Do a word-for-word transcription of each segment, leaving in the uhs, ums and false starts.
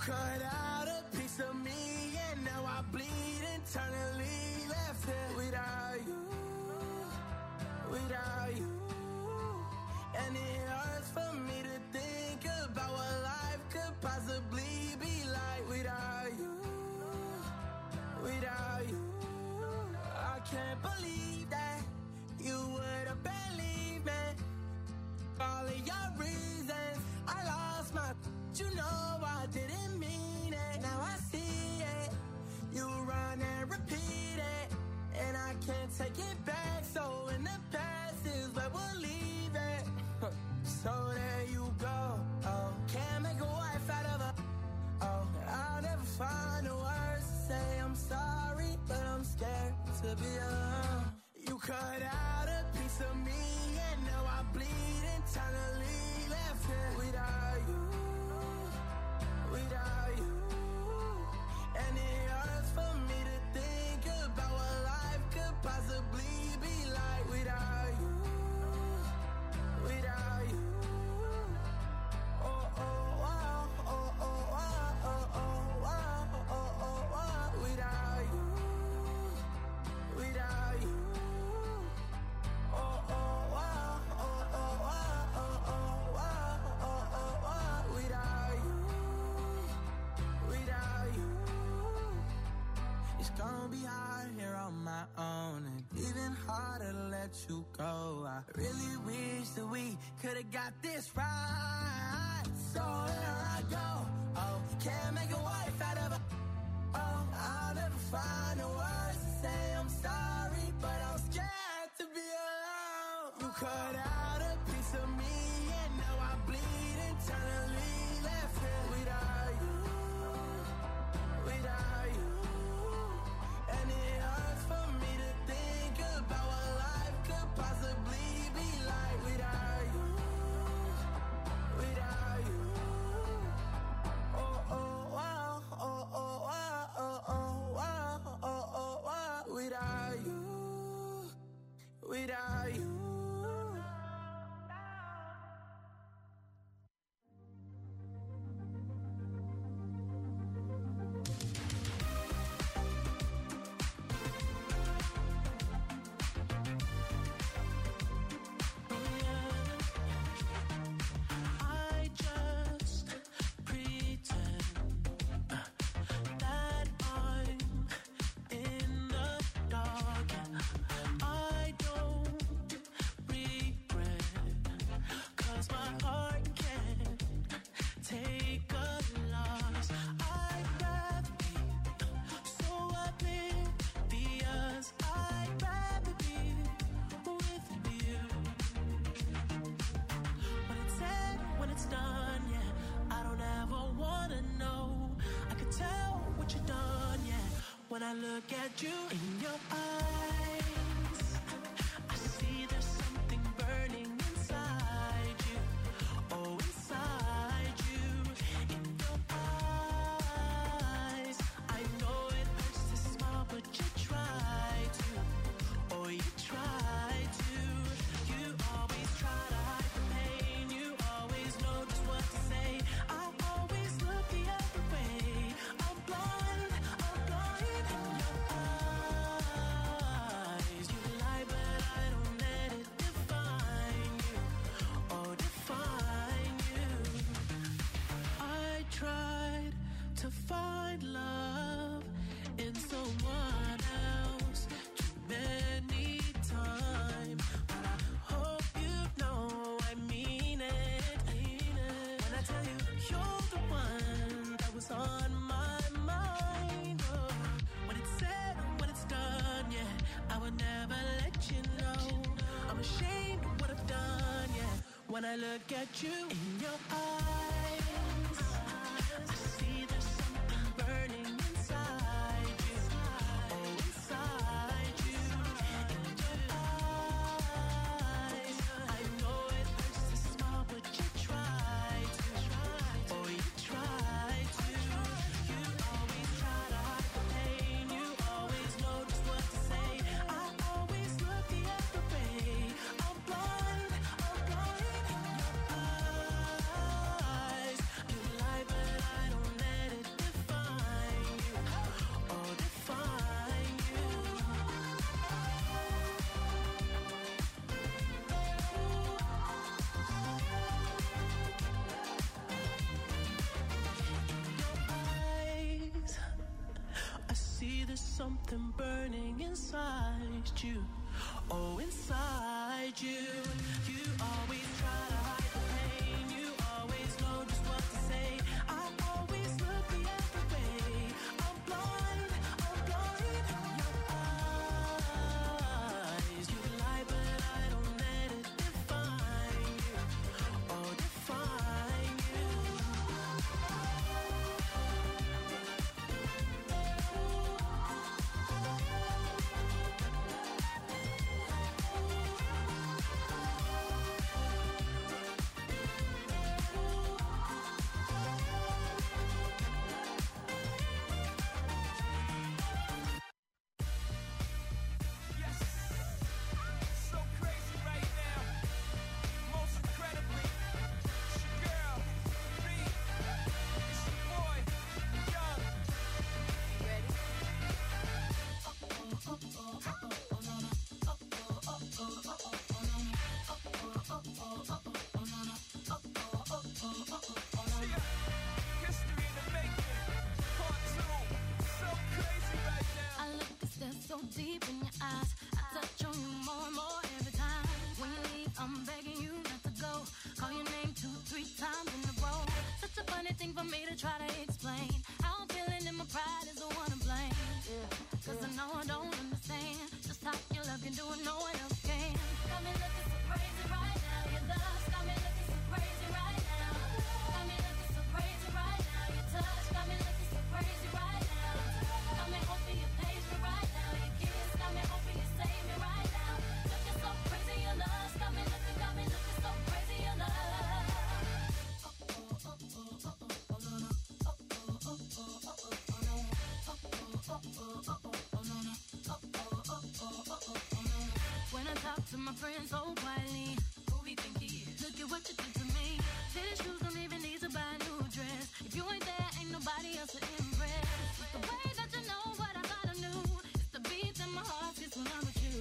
cut out a piece of me, and now I bleed internally. Left here without you, without you. And it hurts for me to think about what life could possibly be like without you, without you. I can't believe that you would have believed me. All of your reasons, I lost my, you know I didn't mean it. Now I see it, you run and repeat it, and I can't take it back. So in the past is where we'll leave it. So there you go. Oh, can't make a wife out of her. Oh, I'll never find the words to say I'm sorry, but I'm scared to be alone. You cut out a piece of me, and now I bleed internally. Left here without you, without you. And it hurts for me to think about what life could possibly be like without you, without you. Oh, oh, wow, oh, oh, wow, oh, oh, wow, oh, oh, wow, without you, without you. Oh, oh, wow, oh, oh, wow, oh, oh, wow, oh, oh, wow, without you, without you. It's gonna be hard here on my own, and even harder to let you go. I really wish that we could've got this right. So here I go. Oh, can't make a wife out of her. Oh, I'll never find the words to say I'm sorry, but I'm scared to be alone. You cut out a piece of me, and now I bleed internally. Left here without you, without you. And it hurts for me to think about what life could possibly be like without you, without you. Oh, oh, wow, oh, oh, wow, oh, oh, wow, oh, oh, wow, without you, without you. I just pretend that I'm in the dark. I don't regret, 'cause my heart can't take a loss. I'd rather be so oblivious. I'd rather be with you. When it's said, when it's done, yeah, I don't ever wanna know. I could tell what you've done, yeah, when I look at you in your eyes. I see there's something burning inside you. Oh, inside you, in your eyes. I know it hurts to smile, but you try to. Oh, you try to. You always try to hide the pain. You always know just what to say. I always look the other way. I'm blind, I'm blind in your eyes. You lie, but I don't let it define you. Oh, define you. I tried to find love in someone else too many times, but I hope you know I mean it. When I tell you you're the one that was on my mind. Oh, when it's said, when it's done, yeah, I would never let you know. I'm ashamed of what I've done, yeah, when I look at you in your eyes. I see there's something burning inside you. Oh, inside you, in your eyes. I know it hurts to smile, but you try to. Oh, you try to. You always try to hide the pain. You always know just what to say. I always look the other way. I'm blind, I'm blind in your eyes. anything for me to try to explain. How I'm feeling and my pride is the one to blame. Yeah. Cause I know I don't understand just how your love can do it, no one else can. Got me looking so crazy right now. Your love got me looking so crazy right now. Got me looking so crazy right now. Your touch got me looking so crazy right now. Got me hoping you page me right now. Your kiss got me hoping you save me right now. Looking so crazy, your love got me looking, got me looking so crazy, your love. When I talk to my friends so quietly, who we think he is? Look at what you did to me. Fitted shoes don't even need to buy a new dress. If you ain't there, ain't nobody else to impress. It's the way that you know what I thought I knew. It's the beat in my heart gets when I'm with you.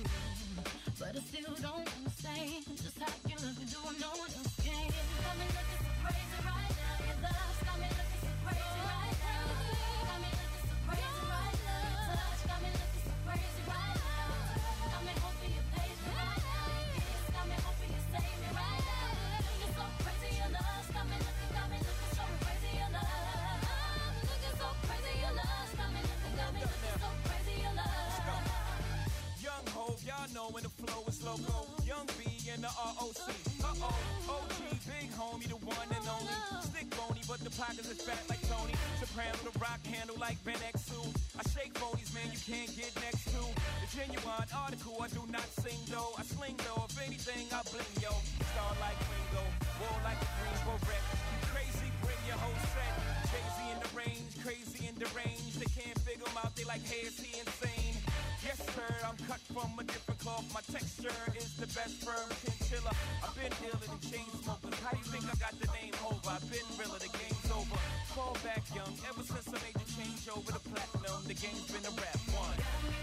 But I still don't understand just how you look and do what no one else can. Got me looking so crazy right now. Your love's got me looking so crazy right now. Got me looking so crazy right now. Your touch got me looking so crazy right now. Got me hoping you page me right now. Your kiss got me hoping you save me right now. Looking so crazy, your love's got me looking, got me looking so crazy, your love. Looking so crazy, your love's got me looking, got me looking so crazy, your love. Young Hov, y'all know when the flow is loco. Young B and the R O C. Uh-oh, O G, big homie, the one and only. Stick bony, but the pockets is fat like Tony. Soprano, the rock handle like Ben X two. I shake bonies, man, you can't get next to. The genuine article, I do not sing though. I sling though, if anything, I bling yo. Star like Ringo, war like a Greensboro wreck. You crazy, bring your whole set. Crazy in the range, crazy in the range. They can't figure him out, they like, hey, is he insane? Yes, sir, I'm cut from a different cloth. My texture is the best firm chinchilla. I've been dealing in chain smokers. How do you think I got the name over? I've been realer, the game's over. Fall back young, ever since I made the change over to platinum, the game's been a rap one. Got me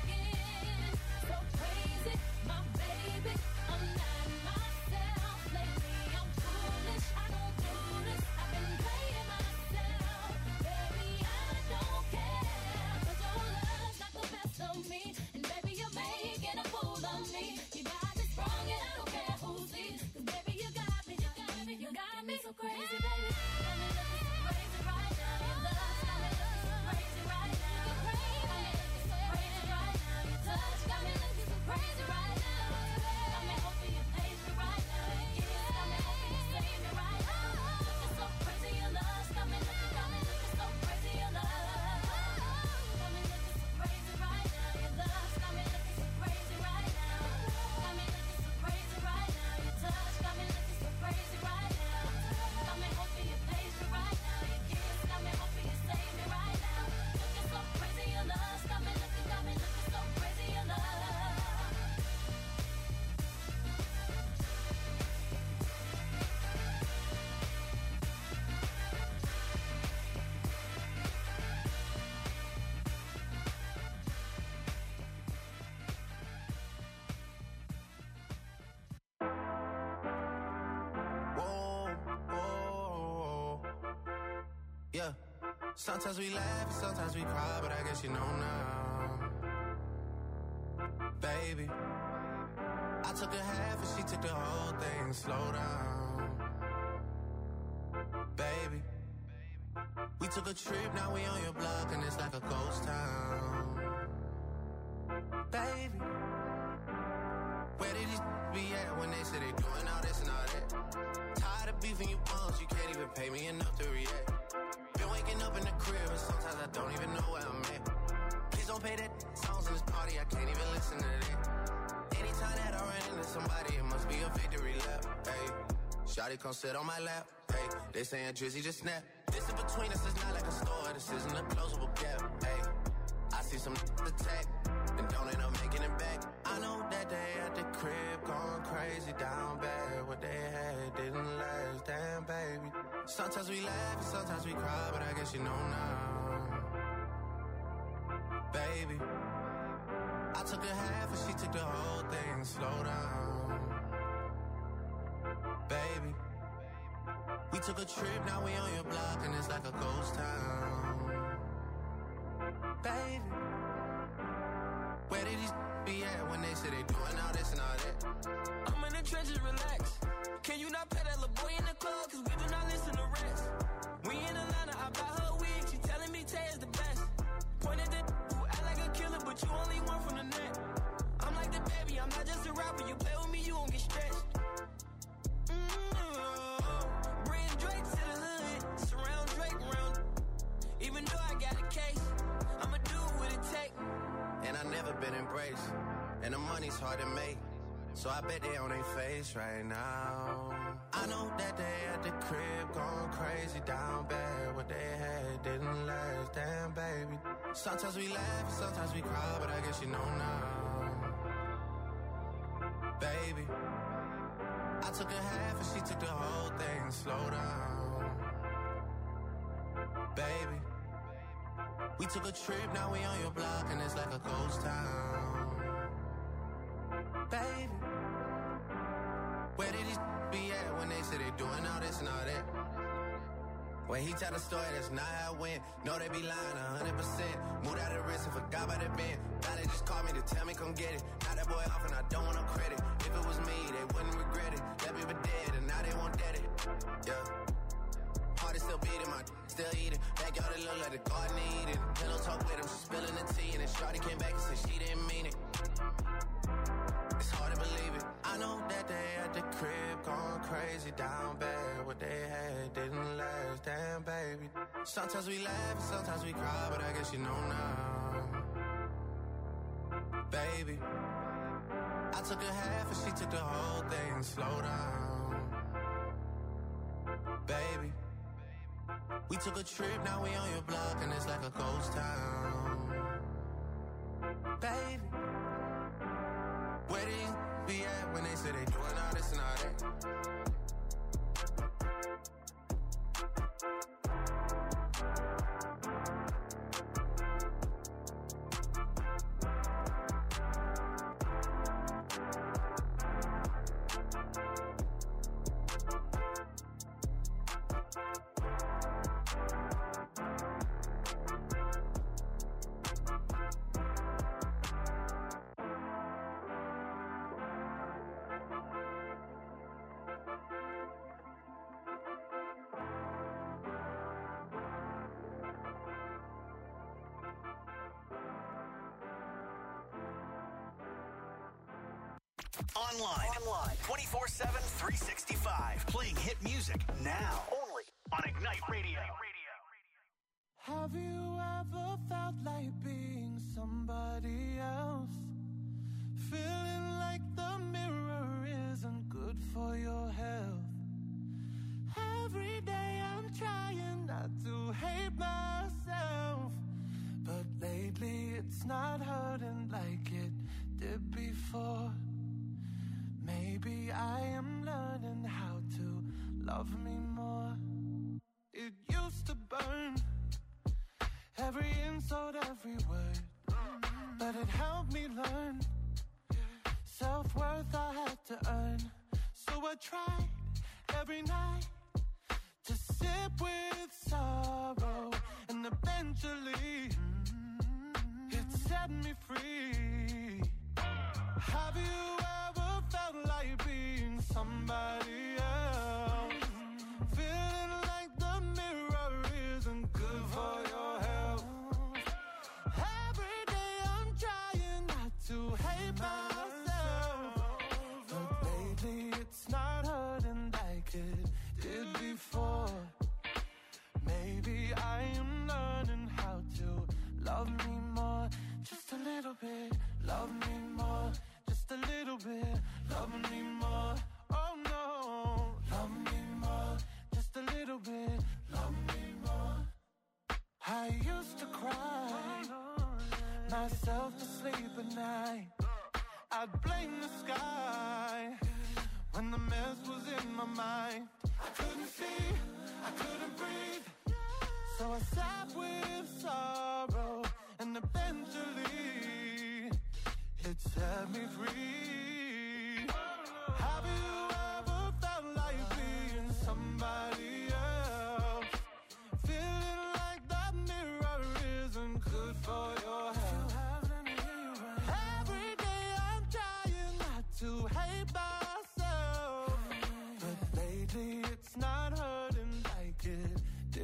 looking so crazy, my baby. I'm not myself lately. I'm foolish, I don't do this. I've been playing myself, baby. I don't care, 'cause your love's got the best of me, and baby you're making a fool of me. You got me sprung and I don't care who sees, 'cause baby you got me, you got me, you got me so crazy, baby. Got me looking so crazy right now. Your love's got me looking so crazy right now. Got me looking so crazy right now. Your touch got me looking so crazy right now. Got me hoping you page me right now. Your kiss got me hoping you save me right now. Looking so crazy, your love's got me looking, got me looking so crazy, your love. Got me looking so crazy right now. Your love's got me looking so crazy right now. Got me looking so crazy right now. Your touch got me looking so crazy right now. Got me hoping you page me right now. Your kiss got me hoping you save me right now. Looking so crazy, your love's got me looking, got me looking so crazy, your love. Whoa, whoa, yeah. Sometimes we laugh, sometimes we cry, but I guess you know now, baby. I took a half and she took the whole thing. Slow down, baby. We took a trip, now we on your block and it's like a ghost town, baby. Where did these be at when they say they doing all this and all that? Tired of beefing you bums, you can't even pay me enough to react. Been waking up in the crib and sometimes I don't even know where I'm at. Please don't pay that songs in this party, I can't even listen to that. Anytime that I run into somebody, it must be a victory lap. Hey, shawty come sit on my lap. Hey, they saying Drizzy just snap. This in between us is not like a store, this isn't a closable gap. Hey, I see some attack and don't end up making it back. I know that they at the crib going crazy down bad. What they had didn't last, damn baby. Sometimes we laugh and sometimes we cry, but I guess you know now, baby. I took a half and she took the whole thing. Slow down, baby. We took a trip, now we on your block and it's like a ghost town, baby. Where did these be at when they say they doing all this and all that? I'm in the trenches, relax. Can you not pet that little boy in the club? Cause we do not listen to rest. We been embraced. And the money's hard to make, so I bet they on their face right now. I know that they at the crib going crazy down bad. What they had didn't last, damn baby. Sometimes we laugh, sometimes we cry, but I guess you know now. Baby, I took a half and she took the whole thing. Slow down, baby. We took a trip, now we on your block and it's like a ghost town. Baby, where did these be at when they say they doing all this and all that? When he tell the story, that's not how it went. No, they be lying a hundred percent. Moved out of the risk and forgot about the bend. Now they just called me to tell me come get it. Now that boy off and I don't want no credit. If it was me, they wouldn't regret it. That baby dead and now they won't dead it. Yeah. Heart is still beating, my still eating. Backyard it look like the garden eating. Pillow talk with him, she spilling the tea. And then Shawty came back and said she didn't mean it. It's hard to believe it. I know that they at the crib going crazy down bad. What they had didn't last, damn baby. Sometimes we laugh and sometimes we cry, but I guess you know now. Baby, I took a half and she took the whole thing. Slow down, baby. We took a trip, now we on your block and it's like a ghost town. Baby, where did you be at when they say they doing all this and all that? Online. Online. twenty-four seven, three sixty-five. Playing hit music now. Only on Ignite Radio. Have you ever felt like being somebody else? Feeling like the mirror isn't good for your health. Every day I'm trying not to hate myself, but lately it's not hurting like it did before. Maybe I am learning how to love me more. It used to burn, every insult, every word, but it helped me learn self-worth I had to earn. So I tried every night to sip with sorrow, and eventually it set me free. Have you ever felt like being somebody else? Feeling like the mirror isn't good for your health. Every day I'm trying not to hate myself, but lately it's not hurting like it did before. Maybe I am learning how to love me more. Just a little bit, love me more. Just a little bit, love me more. Oh no, love me more. Just a little bit, love me more. I used to cry myself to sleep at night. I'd blame the sky when the mess was in my mind. I couldn't see, I couldn't breathe, so I sat with sorrow, and eventually it set me free. Have you ever felt like being somebody else? Feeling like that mirror isn't good for your health. Every day I'm trying not to hate myself, but lately it's not hurting like it did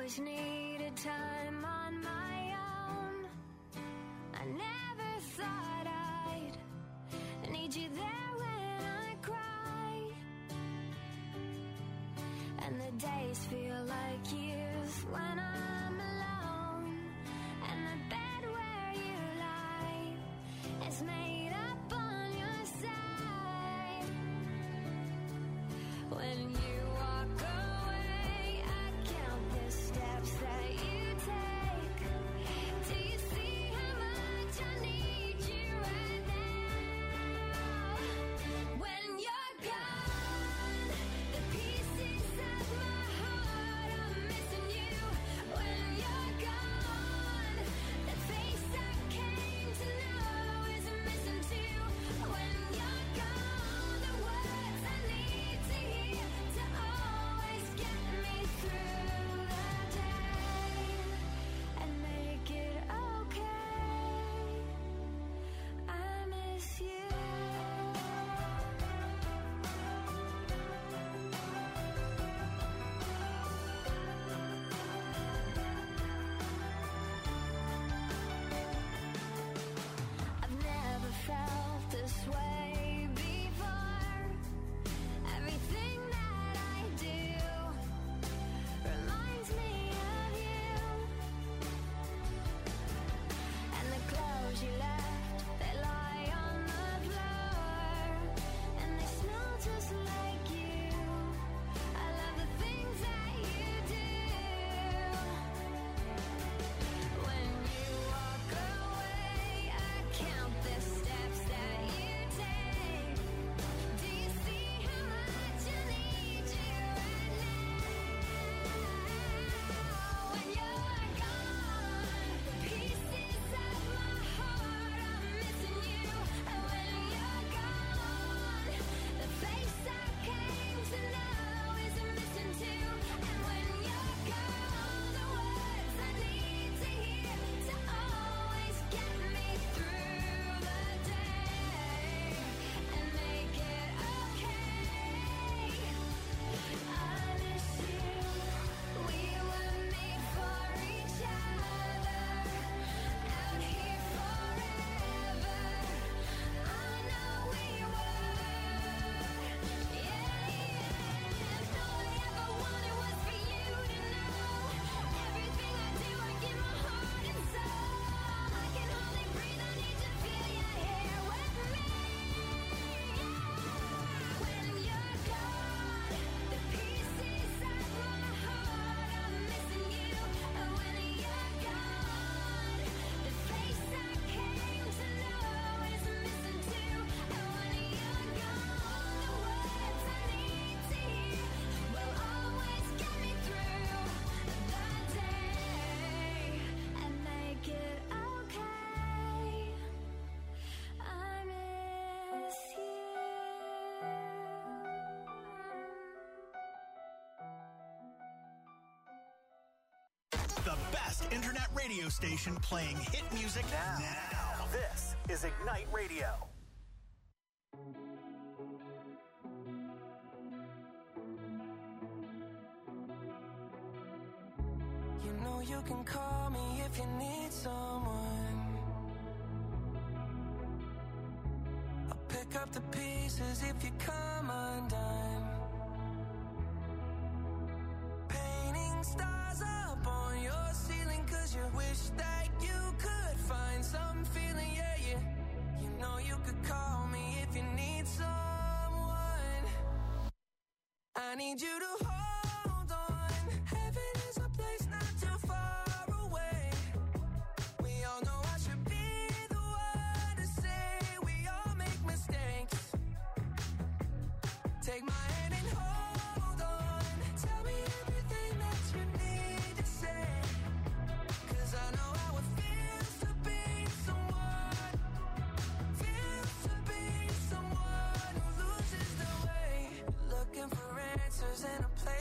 always needed time on my own. I never thought I'd need you there when I cry. And the days feel like years when I'm alone. And the bed where you lie is made up on your side. When you walk away, I count the steps that you take. Do you see how much I need you right now? When you're gone, the pieces of my heart are missing you. When you're gone, the face I came to know is missing too. When you're gone, the words I need to hear to always get me through the day and make it okay. I miss you. I've never felt this way before. Everything that I do reminds me of you. And the clothes you left, they lie on the floor. And they smell just like you. I love the things that you do. When you walk away, I count the steps that you take. Do you see how much I need you right now? When you're gone, the pieces of my heart are missing you. And when you're gone, the face I came to know is missing too. And when you're gone, the words I need to hear to always get me through the day and make it okay. I miss you. We were made for each other. Out here forever. I know we were. Yeah, yeah. All I ever wanted was for you to know. Everything I do, I give my heart and soul. I can hardly breathe. I need to feel your hair with me. When you're gone, the pieces of my heart are missing you. And when you're gone, the face I came to know is missing too. And when you're gone, the words I need to hear will always get me through the day and make it okay. I miss you. The best internet radio station playing hit music now. now. This is Ignite Radio. You know you can call me if you need someone. I'll pick up the pieces if you come undone. Painting stars up on your ceiling 'cause you wish that you could find some feeling, yeah, yeah. You know you could call me if you need someone. I need you to hold on. Heaven is a place not too far away. We all know I should be the one to say we all make mistakes. Take my hand and hold on. Tell me everything that you need to say. 'Cause I know how it feels to be someone. Feels to be someone who loses their way. Looking for answers in a place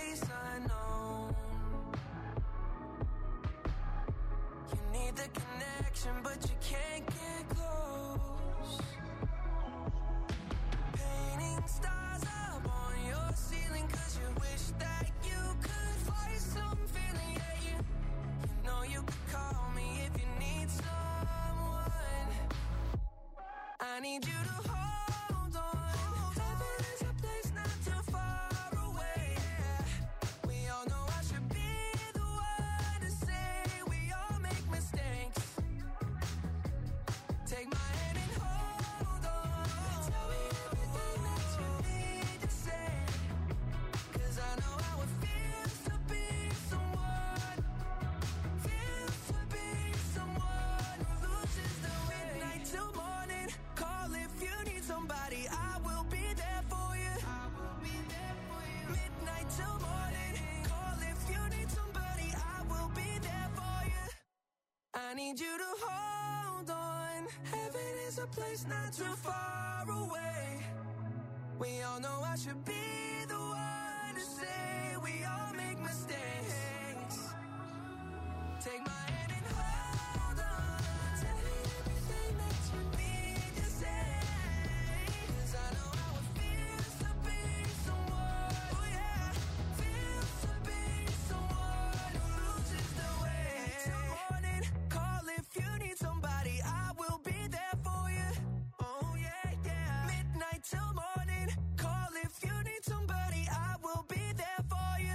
I need you to hold on. Heaven is a place not too far away. We all know I should be the one to say we all make mistakes. Take my hand and hold on. Tell me everything that you need to say. 'Cause I know how it feels to be someone. Feels to be someone who loses the way. Midnight till morning. Call if you need somebody. I will be there for you. I will be there for you. Midnight till morning. Call if you need somebody. I will be there for you. I need you to hold on. Heaven is a place not too far away. We all know I should be the one to say we all make mistakes. Take my hand and hold on. Tell me everything that you need to say. 'Cause I know how it feels to be someone. Oh yeah, feels to be someone who loses the way. Till morning, call if you need somebody. I will be there for you. Oh yeah, yeah. Midnight till morning, call if you need somebody. I will be there for you.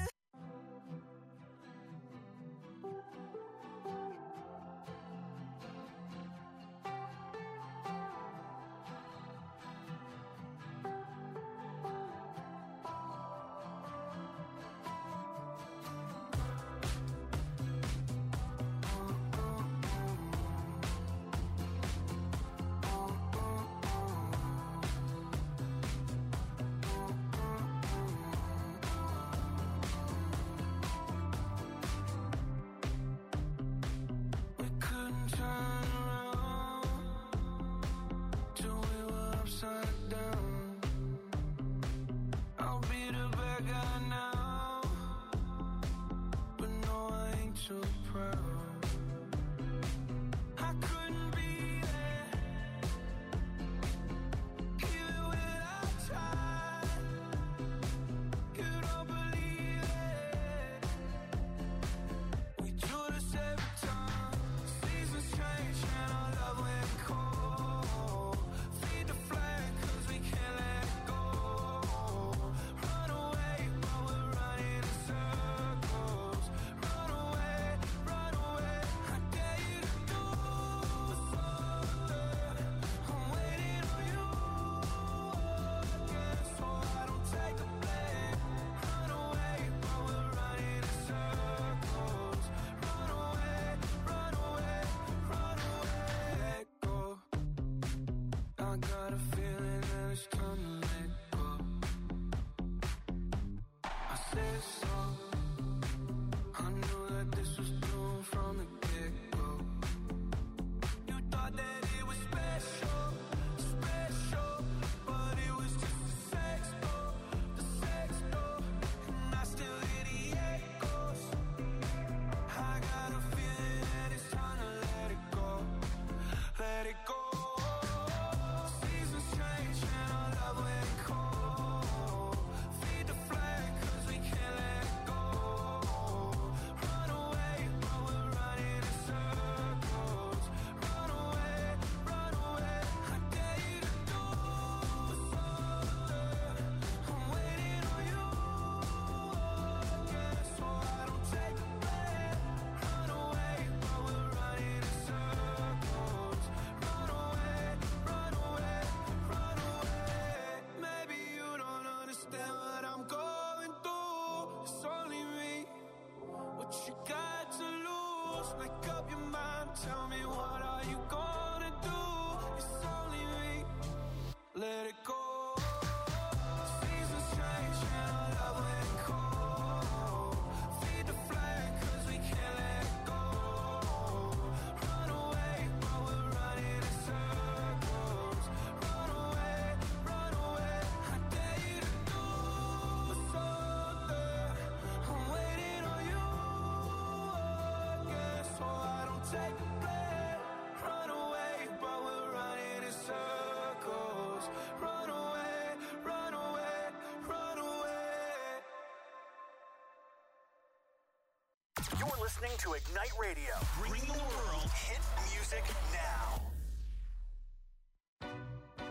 We couldn't turn around till we were upside down. I'll be the bad guy now, but no, I ain't too proud. I couldn't be there, even when I tried. You don't believe it. We do this every time. Seasons change and our love went cold. Feed the flame 'cause we can't let go. Run away, but we're running in circles. Run away, run away. I dare you to do something. I'm waiting on you again, so I don't take the blame. Run away, but we're running in circles. Run away, run away, run away, go. I got a feeling that it's time to let go. I said so. I knew that this was doomed from the get-go. You thought that it was special, special, but it was just the sex door, the sex door, and I still hear the echoes. I got a feeling that it's time to let it go, let it go. Seasons change and our love went cold. Feed the flame 'cause we can't let go. Run away, but we're running in circles. Run away, run away. I dare you to do something. I'm waiting on you again, so I don't take the blame. Run away, but we're running in circles. Run away, run away, run away. Maybe you don't understand what I'm going through. It's only me. What you got to lose? Make up your mind. Tell me, what are you gonna do? It's only me. Let it go. Seasons change and our love went cold. Feed the flame 'cause we can't let go. Run away, but we're running in circles. Run away, run away. I dare you to do something. I'm waiting on you again, so I don't take the blame. Run away, but we're running in circles. Run away, run away, run away. You're listening to Ignite Radio, bringing the world hit music now.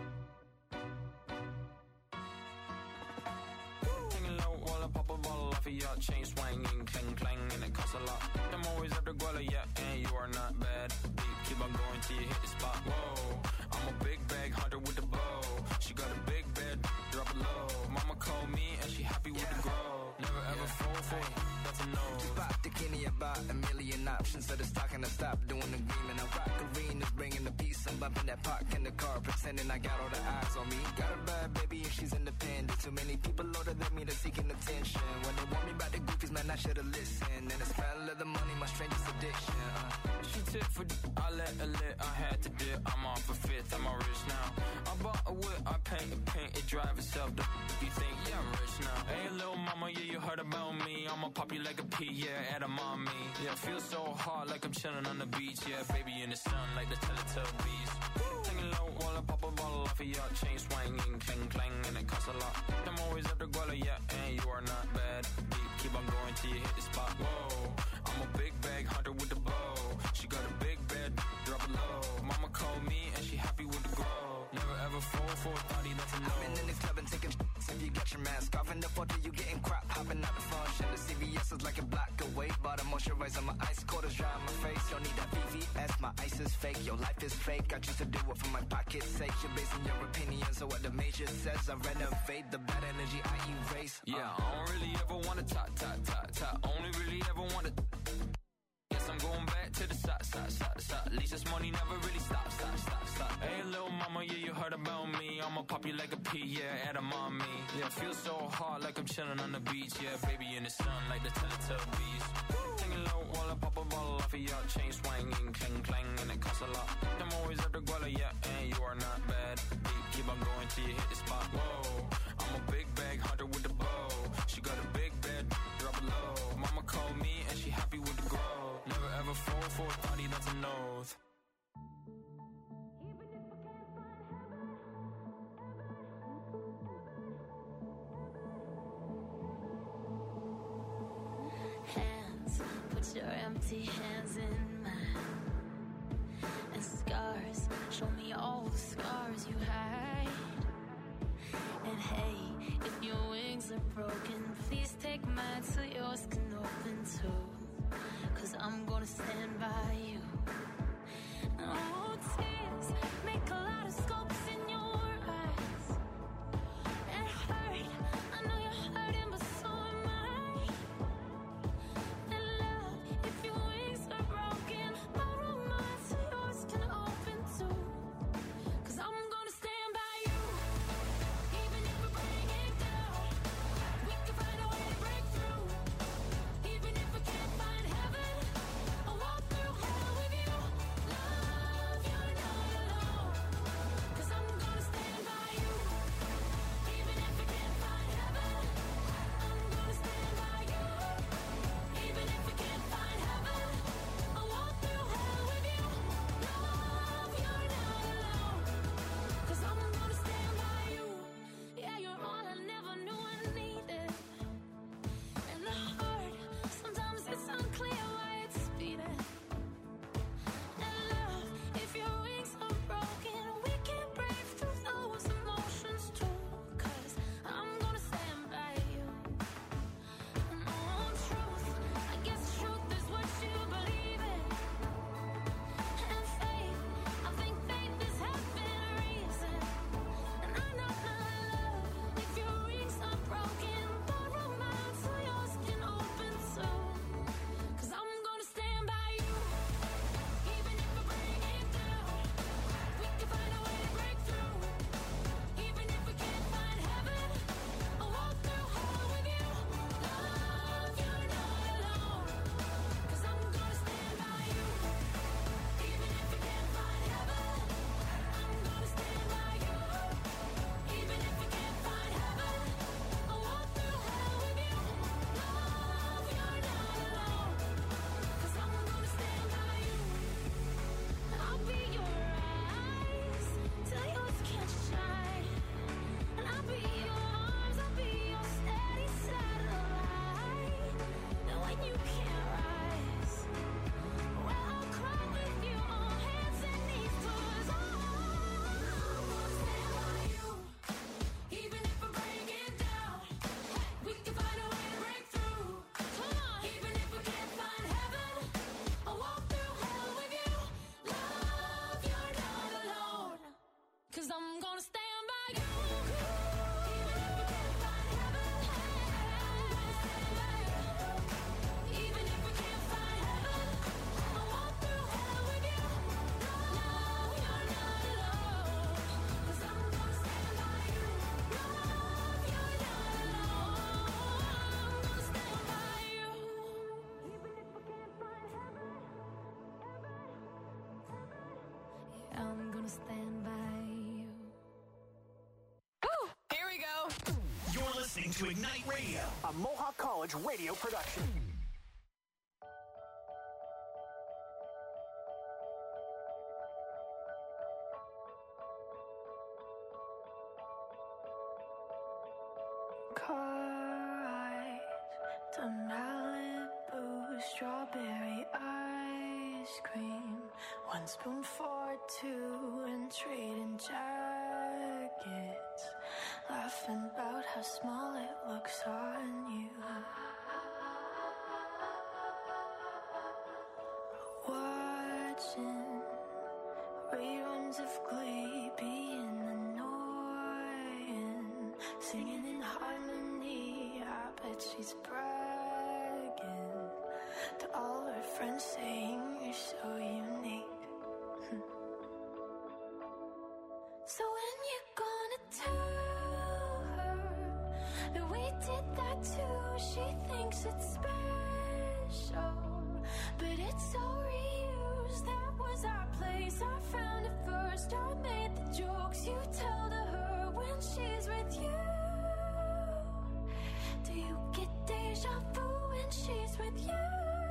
off of your chain swinging, clang clang, and it costs a lot. I'm always after Guala, yeah, and you are not bad. Deep, keep on going till you hit the spot. Whoa, I'm a big bag hunter with the bow. She got a big bed, drop it low. Mama called me and she happy with the grow. Never ever yeah. fall for it, that's a no. Just pop the Kenny about a million options. So the stock and I stop doing the green. And I rock arenas, bringing the peace. I'm bumping that park in the car, pretending I got all the eyes on me. Got a bad baby and she's independent. Too many people older than me, they're seeking attention. When they want me about the goofies, man, I should've listened. And the smell of the money, my strangest addiction. Uh. She tip for d- I let her lit, I had to dip. I'm off a fifth, I'm all rich now. I bought a whip, I paint it, paint it, drive itself. The f- you think, yeah, I'm rich now. Hey, little mama, yeah, you heard about me. I'ma pop you like a pea, yeah, at a mommy. Yeah, feel so hot like I'm chilling on the beach. Yeah, baby in the sun like the Teletubbies. Singing low while I pop a bottle off of your chain swinging, clang clang, and it costs a lot. I'm always after Guala, yeah, and you are not bad. Deep, keep on going till you hit the spot. Whoa, I'm a big bag hunter with the bow. She got a big bed, drop it low. Mama called me and she happy with the grow. Never ever fall for a thotty, that's a no. I've been in the club and taking sh**s. If you get your mask off in the photo, you getting crap. Hopping out the function. The C V S is like a block away. Bought a moisturizer, my ice cold is dry on my face. Don't need that V V S, my ice is fake. Your life is fake, I choose to do it for my pocket's sake. You're basing your opinions on what the major says. I renovate the bad energy I erase. uh. Yeah, I don't really ever wanna talk, talk, talk, talk. Only really ever wanna. Guess I'm going back to the side, side, side, side. At least this money never really stops, stop, stop, stop. Hey, little mama, yeah, you heard about me. I'ma pop you like a pea, yeah, at a mommy. Yeah, feel so hot like I'm chilling on the beach. Yeah, baby in the sun like the Teletubbies. Singing low while I pop a bottle off of your chain swinging, clang clang, and it costs a lot. I'm always after Guala, yeah, and you are not bad. Deep, keep on going till you hit the spot. Whoa, I'm a big bag hunter with the bow. She got a big bed, drop it low. Mama called me and she happy with the grow. Never ever fall for a thotty, that's a no. Hands, put your empty hands in mine. And scars, show me all the scars you hide. And hey, if your wings are broken, please take mine so yours can open too. Cause I'm gonna stand by you. Oh, tears make a lot of scopes in your eyes. It hurt, I know you're hurting, but so am I. And love, if your wings are broken, borrow mine so yours can open too. listening to Ignite Radio, a Mohawk College radio production. Car ride to Malibu, strawberry ice cream, one spoon for two, and trading jackets, laughing about how small it looks on you. Watching reruns of Glee, being annoying, singing in harmony. I bet she's bragging to all her friends, saying you're so unique. So when you gonna tell her that we did that too? She thinks it's special, but it's so reused. That was our place, I found it first. I made the jokes you tell to her when she's with you. Do you get deja vu when she's with you?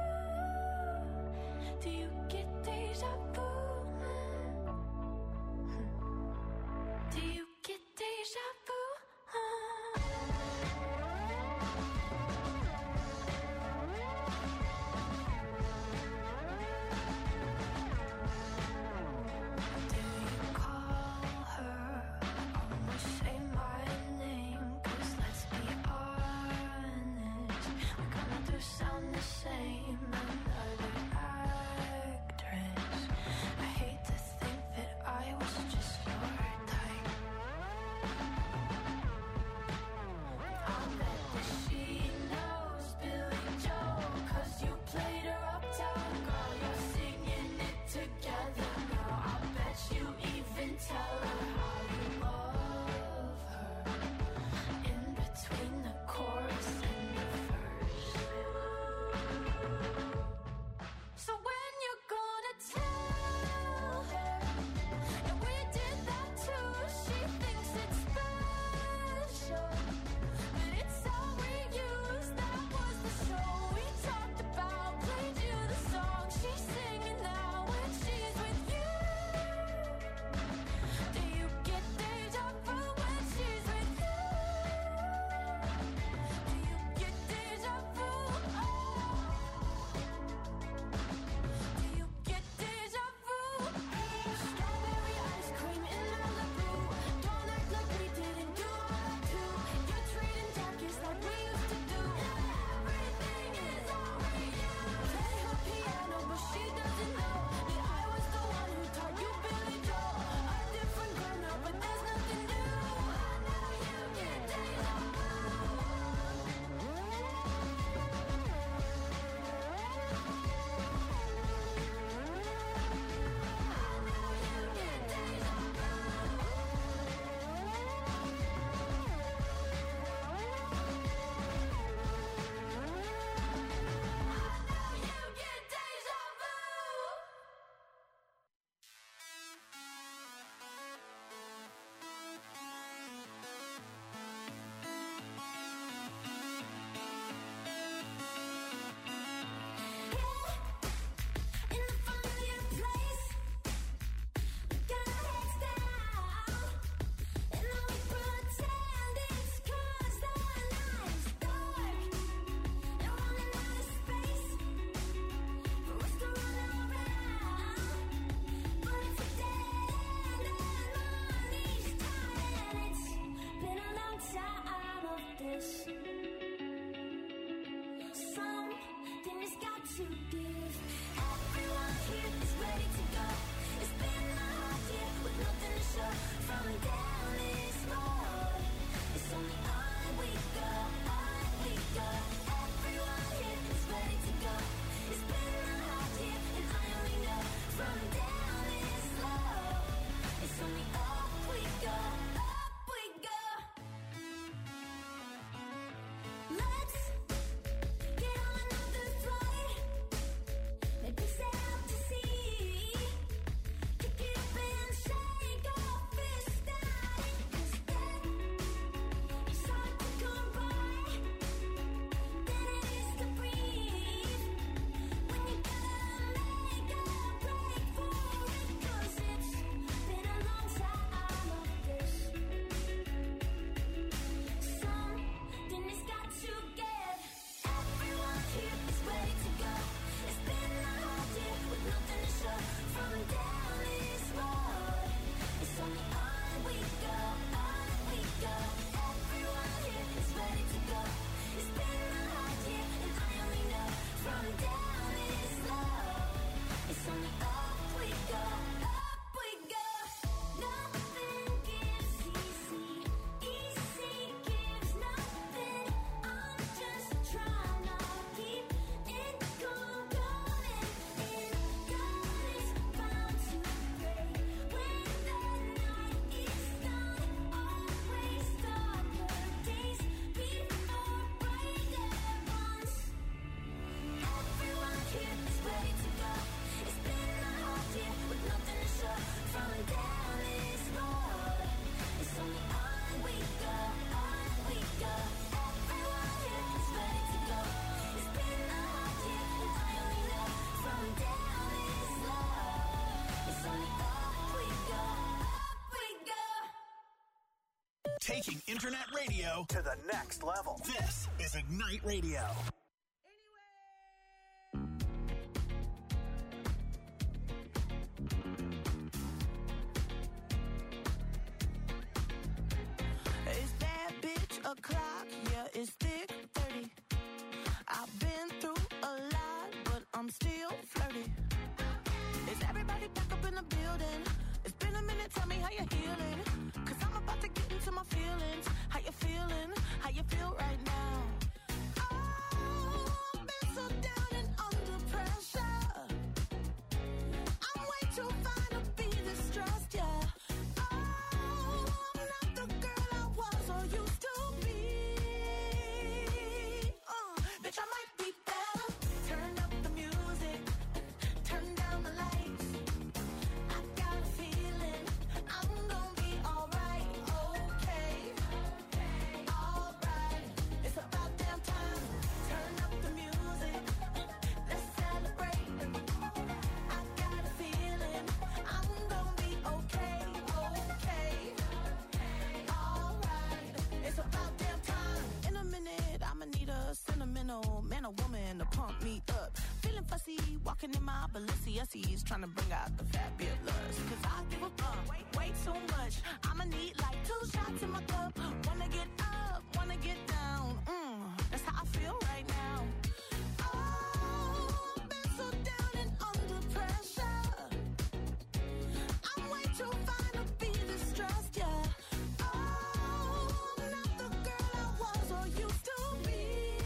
Do you get deja vu? Do you get deja vu? Taking internet radio to the next level. This is Ignite Radio. Is that bitch o'clock? Yeah, it's thick thirty. I've been through a lot, but I'm still flirty. Is everybody back up in the building? It's been a minute, tell me how you're healing. Cause I'm about to get into my feelings. How you feeling? How you feel right now? Oh, I've been so down and under pressure. I'm way too fine to be distressed, yeah. Oh, I'm not the girl I was or used to be. Uh, bitch, I might be better. Turn up the music, turn down the lights. I got a feeling I'm gonna be alright, okay, alright. It's about damn time. Turn up the music, let's celebrate. I got a feeling I'm gonna be okay, okay, alright. It's about damn time. In a minute, I'ma need a sentimental man or woman to pump me up. Feeling fussy, walking in my Balenciennes, trying to bring out the fabulous. Cause I give a fuck way, way too much. I'ma need like two shots in my cup. Wanna get up, wanna get down. Mm, that's how I feel right now. Oh, I've been so down and under pressure. I'm way too fine to be distressed, yeah. Oh, I'm not the girl I was or used to be.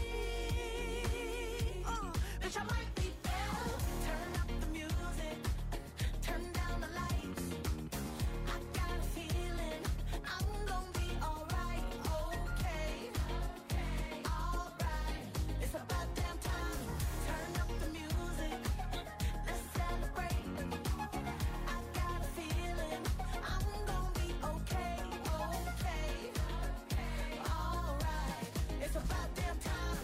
Uh, bitch, I might be better. Turn up the music, turn down the lights. I got a feeling I'm gonna be alright, okay, alright. It's about damn time. Turn up the music, let's celebrate. I got a feeling I'm gonna be okay, okay, alright. It's about damn time.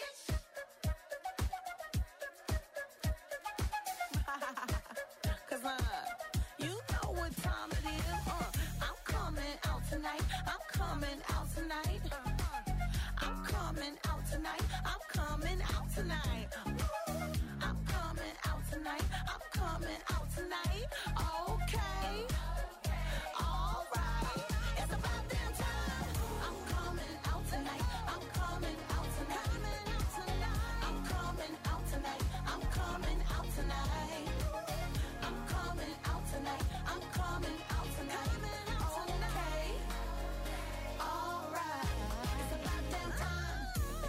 Cause uh, you know what time it is. Uh, I'm coming out tonight. I'm coming out tonight. I'm coming out tonight. I'm coming out tonight. I'm coming out tonight. I'm coming out tonight. Okay. All right. It's about damn time. I'm coming out tonight. I'm coming out tonight. I'm coming out tonight. I'm coming out tonight. I'm coming out tonight. I'm coming out tonight. Okay. All right. It's about damn time.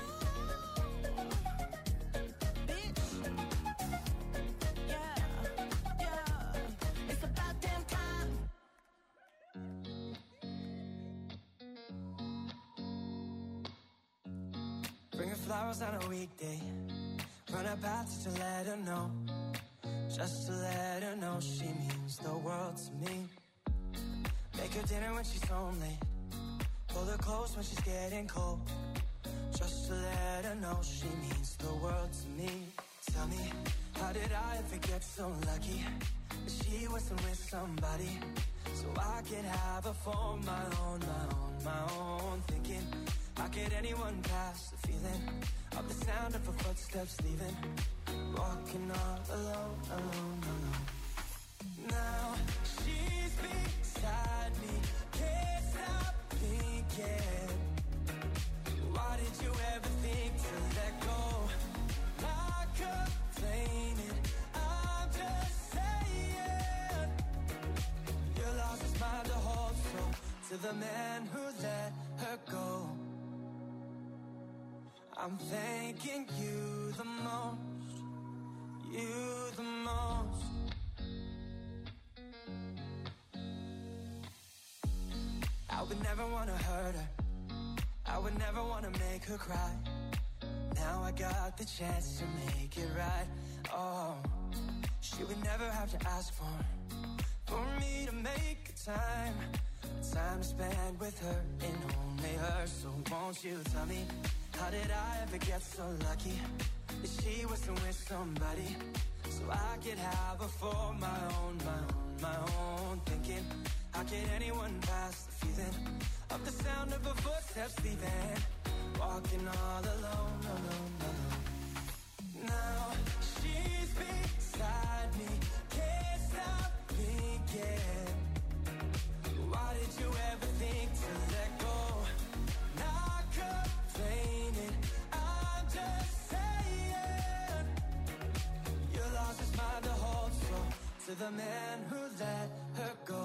Bitch. Yeah. Yeah. It's about damn time. Bring her flowers on a weekday. Run her path just to let her know. Just to let her know she means the world to me. Make her dinner when she's home late. Pull her close when she's getting cold. Just to let her know she means the world to me. Tell me, how did I ever get so lucky that she wasn't with somebody so I could have her for my own, my own, my own. Thinking, how could anyone pass the feeling of the sound of her footsteps leaving? Walking all alone, alone, alone. Now she's beside me, can't stop thinking. Why did you ever think to let go? Not complaining, I'm just saying. You lost his mind to hold so to the man who let her go. I'm thanking you the most, you the most. I would never wanna hurt her, I would never wanna make her cry. Now I got the chance to make it right. Oh, she would never have to ask for For me to make a time Time to spend with her and only her. So won't you tell me, how did I ever get so lucky that she wasn't with somebody so I could have her for my own, my own, my own. Thinking, how could anyone pass the feeling of the sound of her footsteps leaving. Walking all alone, alone, alone. Now she's beside me, can't stop thinking. Why did you ever think to let go? Not complaining, I'm just saying. You lost his mind to hold, so to the man who let her go,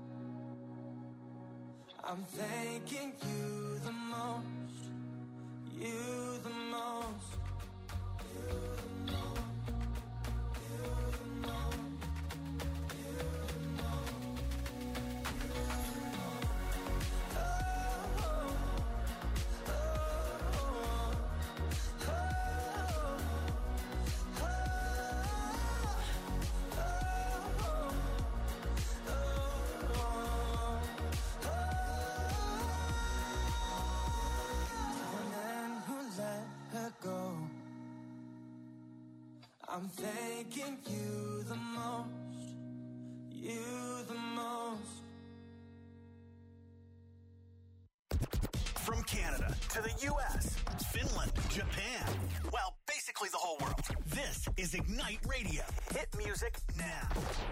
I'm thanking you the most, you the most, you the most, you the most, you the most, you the most. Oh, oh, oh, oh, oh, oh, I'm thanking you the most, you the most. From Canada to the U S, Finland, Japan, well, basically the whole world. This is Ignite Radio. Hit music now.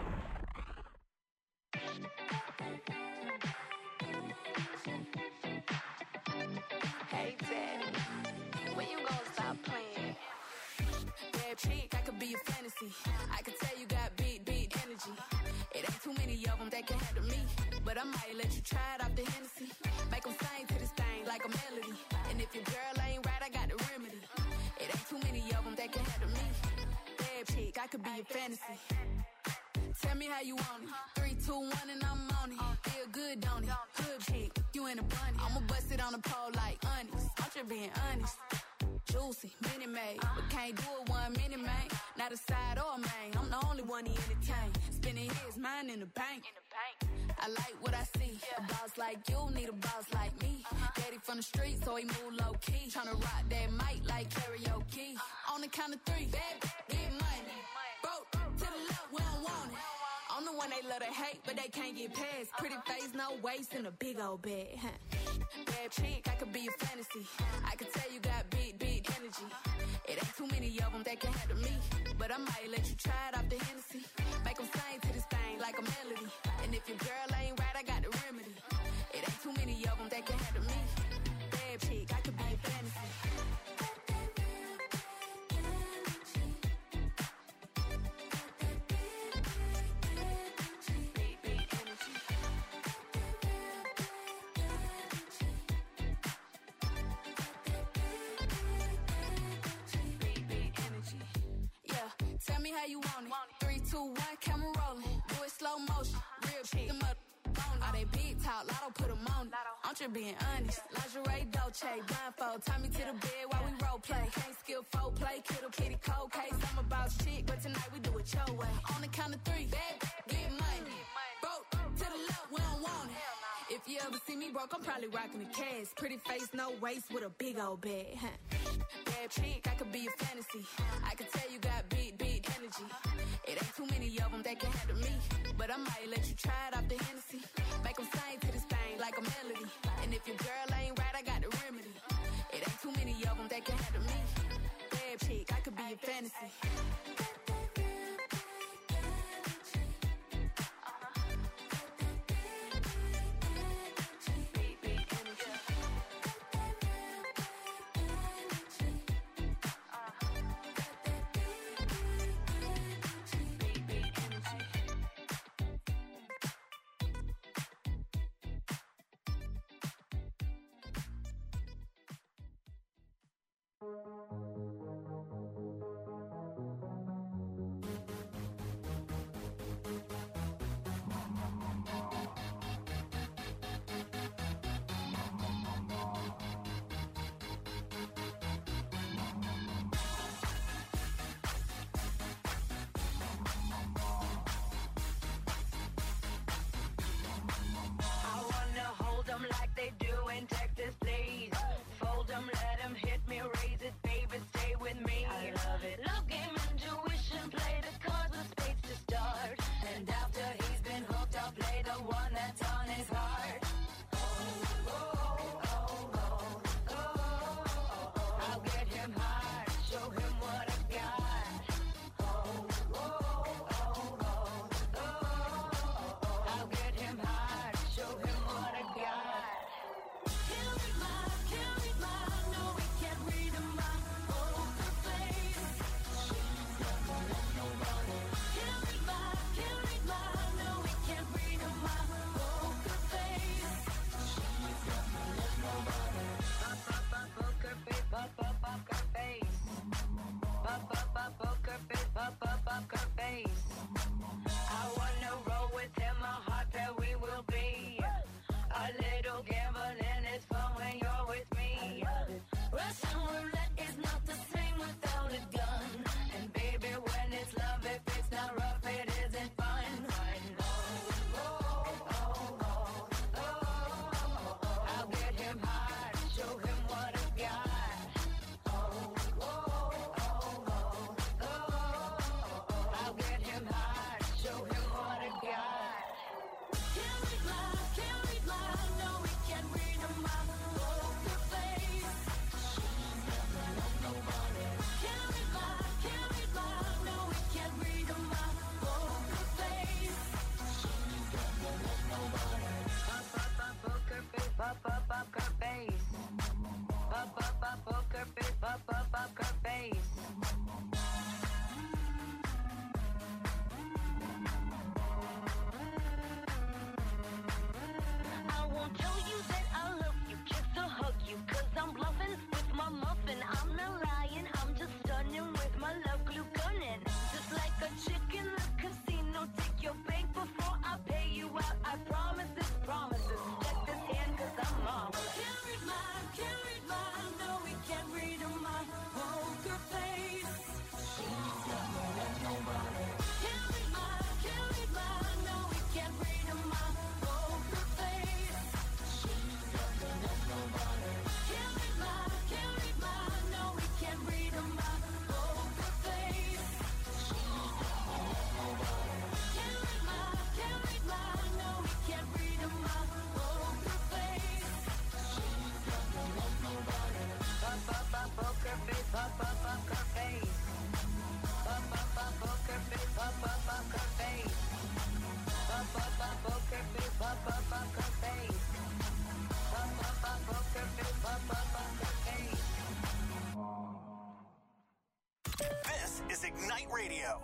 Hey, Daddy, when you gonna stop playing? Bad chick, I could be a fantasy. I could tell you got big, big energy. It ain't too many of them that can handle me. But I might let you try it off the Hennessy. Make them sing to this thing like a melody. And if your girl ain't right, I got the remedy. It ain't too many of them that can handle me. Bad chick, I could be a fantasy. Tell me how you want it. Three, two, one, and I'm on it. Feel good, don't it? Hood chick, you in a bunny. I'ma bust it on the pole like honest. I'm just being honest. Juicy, mini made, but can't do it one minute, man. Not a side or a main. I'm the only one he entertain. Spending his mind in the bank. I like what I see. A boss like you need a boss like me. Daddy from the street, so he move low key. Tryna rock that mic like karaoke. On the count of three, bad, get money. Broke to the left, we don't want it. I'm the one they love to hate, but they can't get past. Pretty face, no waist, and a big old bag. Huh? Bad chick, I could be a fantasy. I could tell you got big, big energy. It ain't too many of them that can handle me. But I might let you try it off the Hennessy. Make them sing to this thing like a melody. And if your girl ain't right, I got the remedy. It ain't too many of them that can handle me. Bad chick, I could be a fantasy. Tell me how you want it. Three, two, one, camera rolling. Do it slow motion. Real chick. Them up on all they big talk. Lotto put them on it. I'm just being honest. Lingerie, Dolce, blindfold. Tie me to the bed while we role play. Can't skill folk play. Kittle, kitty, cold case. I'm a boss chick, but tonight we do it your way. On the count of three, bad, get money. Broke to the left, we don't want it. If you ever see me broke, I'm probably rocking the cash. Pretty face, no waist, with a big old bag. Huh? Bad chick, I could be a fantasy. I could tell you got big, big energy. It ain't too many of them that can handle me. But I might let you try it off the Hennessy. Make them sing to this thing like a melody. And if your girl ain't right, I got the remedy. It ain't too many of them that can handle me. Bad chick, I could be a fantasy.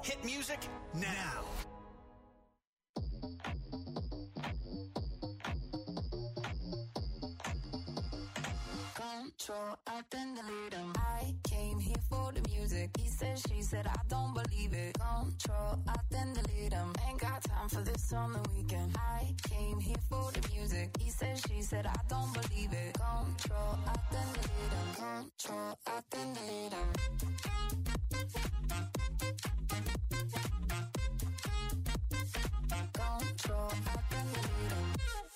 Hit music now. Control, I then delete him. I came here for the music. He said, she said, I don't believe it. Control, I then delete him. Ain't got time for this on the weekend. I came here for the music. He said, she said, I don't believe it. Control, I then delete him. Control, I then delete him. Control, I then delete him.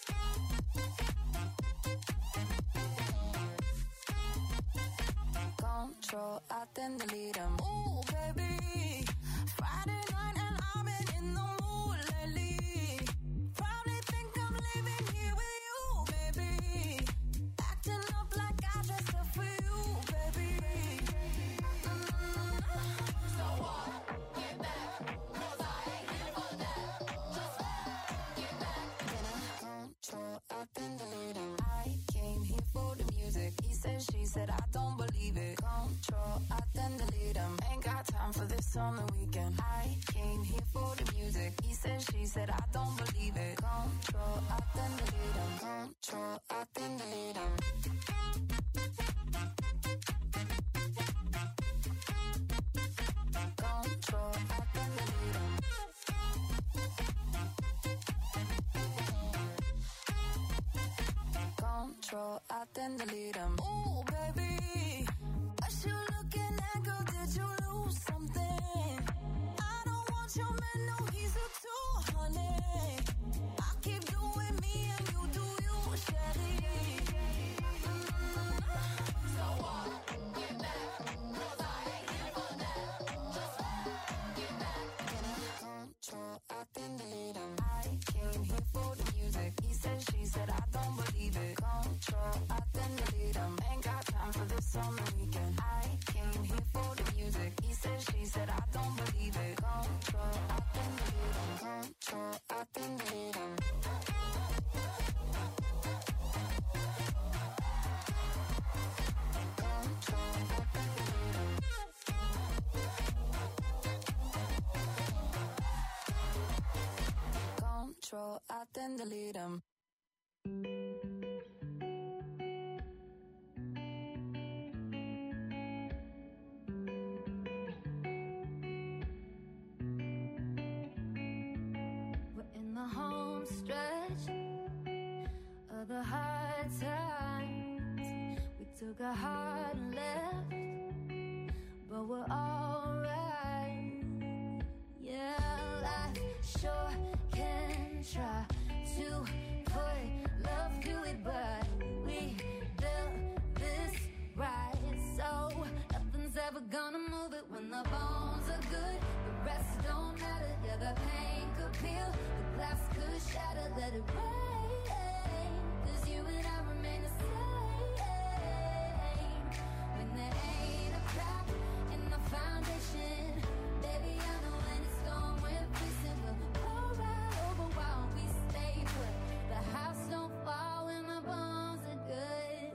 Control, I then delete him. Ooh, baby, Friday night and I've been in the mood lately. Probably think I'm living here with you, baby. Acting up like I dressed up for you, baby. Mm. So what? Get back, 'cause I ain't here for that. Just get back. Then I control, I then delete him. I came here for the music. He said, she said, I don't believe it. Control, I then delete him. Ain't got time for this on the weekend. I came here for the music. He said, she said, I don't believe it. Control, I then delete him. Control, I then delete him. Control, I then delete him. Control, I then delete him. Ooh, baby, what you looking at, girl? Did you lose something? I don't want your man, no, he's a two, honey. I keep doing me and you do you, Shelly. Mm. So what? Get back, 'cause I ain't here for that. Just get back. Then I control, I then delete him. I came here for the music. He said, she said, I don't believe it. Control, I then delete him. Ain't got time for this on the weekend. I came here for the music. He said, she said, I don't believe it. Control, I then delete him. Control, I then delete him. Control, I then delete him. We're in the home stretch of the hard times. We took a hard left, but we're alright. Yeah, life sure can try to put love to it, but we built this right, so nothing's ever gonna move it. When the bones are good, the rest don't matter. Yeah, the pain could peel, the glass could shatter. Let it rain, 'cause you and I remain the same. When there ain't a crack in the foundation, baby, I know when it's gone, we're fixing. We'll go right over while we stay put. The house don't fall when the bones are good.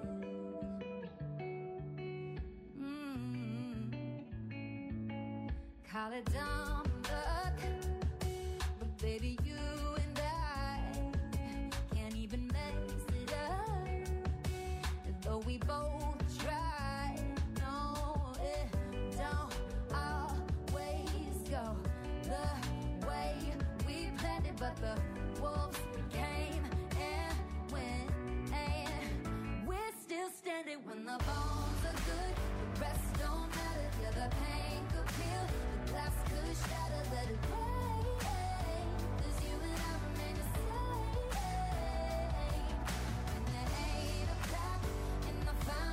Mm. Call it dumb luck, but baby, you and I can't even mess it up. Though we both try, no, it don't always go the way we planned it, but the wolves came and went, and we're still standing. When the bones are good, the rest don't matter. Yeah, the pain could peel, the glass could shatter. Let it rain, 'cause you and I remain the same. And there ain't a crack in the foundation.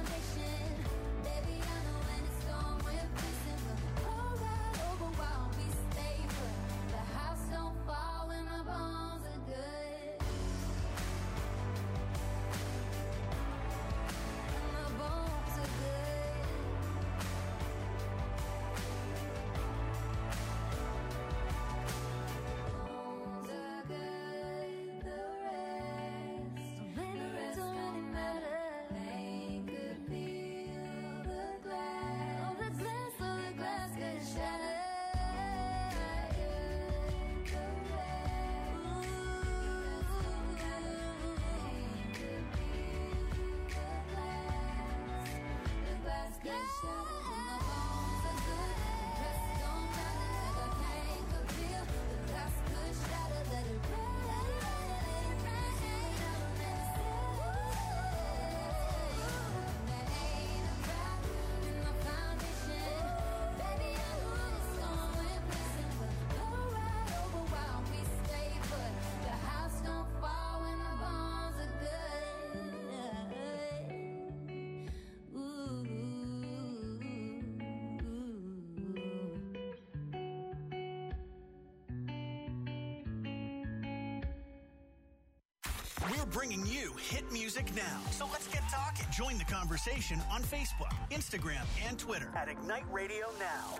We're bringing you hit music now. So let's get talking. Join the conversation on Facebook, Instagram, and Twitter At Ignite Radio Now.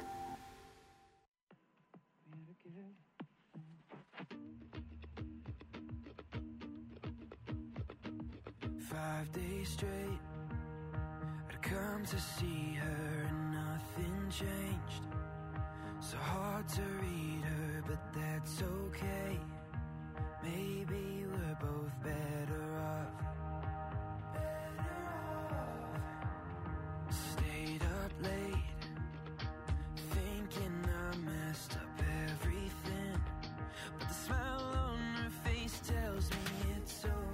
Five days straight, I'd come to see her and nothing changed. So hard to read her, but that's okay. Maybe we're both better